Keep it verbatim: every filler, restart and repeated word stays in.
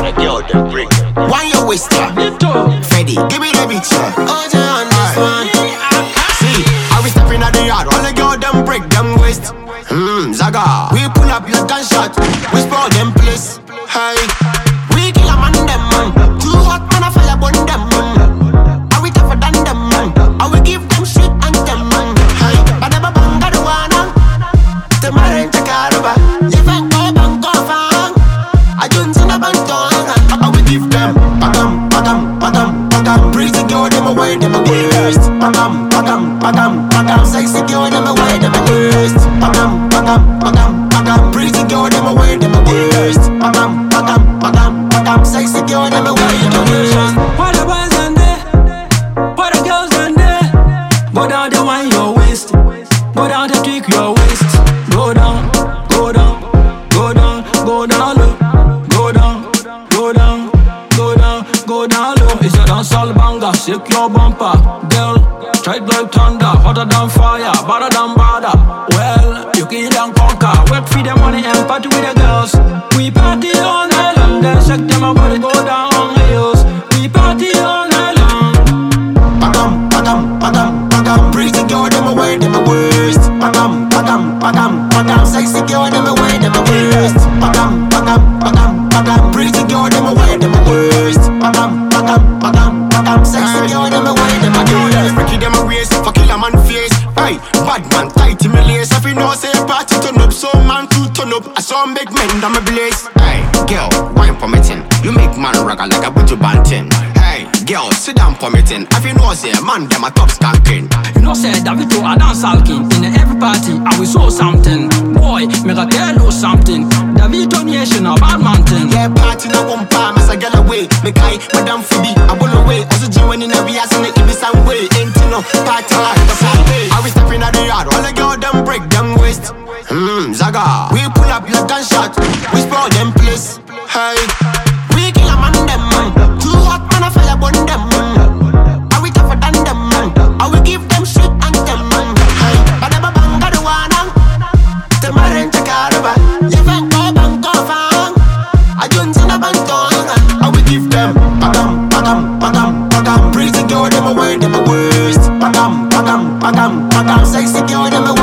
I get out them brick. Why you waste ya? Freddy, give me the beat, yeah. Oh, on this one. See, I was stepping at the yard, all the girl them break them waist. Hmm, Zaga, we pull up like gunshot, we spoil them place. Hey, we kill a man them man. Too hot man, I fire burn them man. Are we tougher than them man? I will give them shit and them man. Hey, but never bang the one. The marriage to Caraba, you can't go bang go fang. I don't see no bang tongue. I will give them pagam, pagam, pagam, pagam. Pretty girl, them away, them away first. Pagam, pagam, pagam, pagam. Sexy girl, them away, them away first. Pagam, pagam, pagam, pagam. Pretty girl, them away, them away first. Pagam, pagam, pagam, pagam. Sexy girl, them away, them away first. What the boys done there? What the girls done there? Go down to wind your waist. Go down to tweak your waist. Go down, go down, go down, go down low. Go down, go down, go down, go down low. It's a dancehall banger, shake your bumper, girl. Straight like thunder, hotter than fire, better than bother. Well, you kill and conquer. Work for the money and party with the girls. We party all night long, then shake them up, body go down on heels. We party all night long. Pagam, pagam, pagam, pagam. Pretty girl, them away, them a worst. Pagam, pagam, pagam, pagam. Sexy girl, them away, them a worst. Pagam, pagam, pagam, pagam. Pretty girl, them away, them a worst. Pagam, pagam, pagam, pagam. Sexy girl, them away, them a worst. Ricky, them a race, for kill a man face. Hey, bad man, tight in my lace. If you know, say party turn up, so man to turn up. I saw big men, I'm a blaze. Hey, girl, wine for me tin. You make man ragga like a butcher bantin. Hey, girl, sit down for me tin. If you know, say man, them a top skanking. You know, say Davido a dancehall king. In every party, I will show something. Boy, me got tell you something. Davido nation a bad mountain. Yeah, party no one palm as I get away. Me kai, Madame Phoebe, I will away. Also, G when in a real in the Ibis and way. Ain't no party like the same way. I was stepping at the yard, all the girl them break them waist. Hmm, Zaga, we pull up like gunshot, we spoil them place. Hey, we kill a man them man. Too hot man, I fire burn them man. Are we tougher than them man? I will give them shit and them man. Hey, but never bang the one. The marriage to Caraba, you can't go bang go fang. I don't see no bang tongue. I will give them pagam, pagam, pagam, pagam. Pretty girl, them away, them a worst. Pagam, pagam, pagam, pagam. Sexy girl, them away.